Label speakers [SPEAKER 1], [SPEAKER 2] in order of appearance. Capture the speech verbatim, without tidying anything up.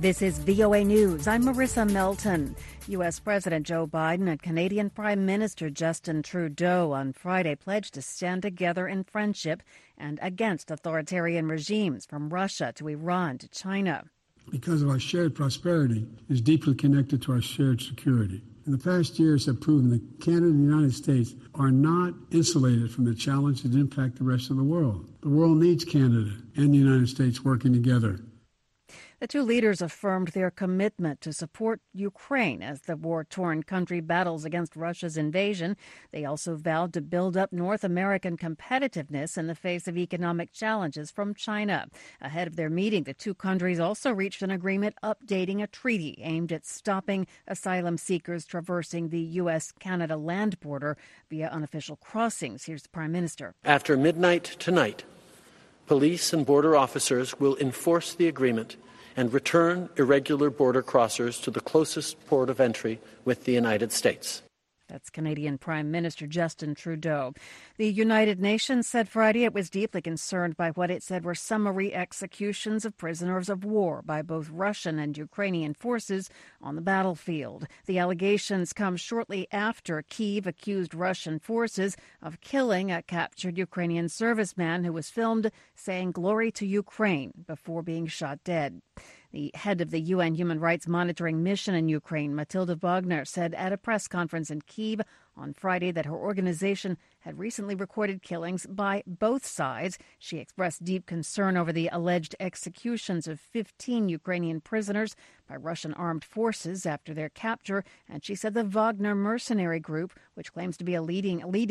[SPEAKER 1] This is V O A News. I'm Marissa Melton. U S. President Joe Biden and Canadian Prime Minister Justin Trudeau on Friday pledged to stand together in friendship and against authoritarian regimes from Russia to Iran to China.
[SPEAKER 2] Because of our shared prosperity is deeply connected to our shared security. In the past years have proven that Canada and the United States are not insulated from the challenges that impact the rest of the world. The world needs Canada and the United States working together.
[SPEAKER 1] The two leaders affirmed their commitment to support Ukraine as the war-torn country battles against Russia's invasion. They also vowed to build up North American competitiveness in the face of economic challenges from China. Ahead of their meeting, the two countries also reached an agreement updating a treaty aimed at stopping asylum seekers traversing the U S Canada land border via unofficial crossings. Here's the Prime Minister.
[SPEAKER 3] After midnight tonight, police and border officers will enforce the agreement and return irregular border crossers to the closest port of entry with the United States.
[SPEAKER 1] That's Canadian Prime Minister Justin Trudeau. The United Nations said Friday it was deeply concerned by what it said were summary executions of prisoners of war by both Russian and Ukrainian forces on the battlefield. The allegations come shortly after Kyiv accused Russian forces of killing a captured Ukrainian serviceman who was filmed saying "Glory to Ukraine" before being shot dead. The head of the U N Human Rights Monitoring Mission in Ukraine, Matilda Wagner, said at a press conference in Kyiv on Friday that her organization had recently recorded killings by both sides. She expressed deep concern over the alleged executions of fifteen Ukrainian prisoners by Russian armed forces after their capture, and she said the Wagner mercenary group, which claims to be a leading leading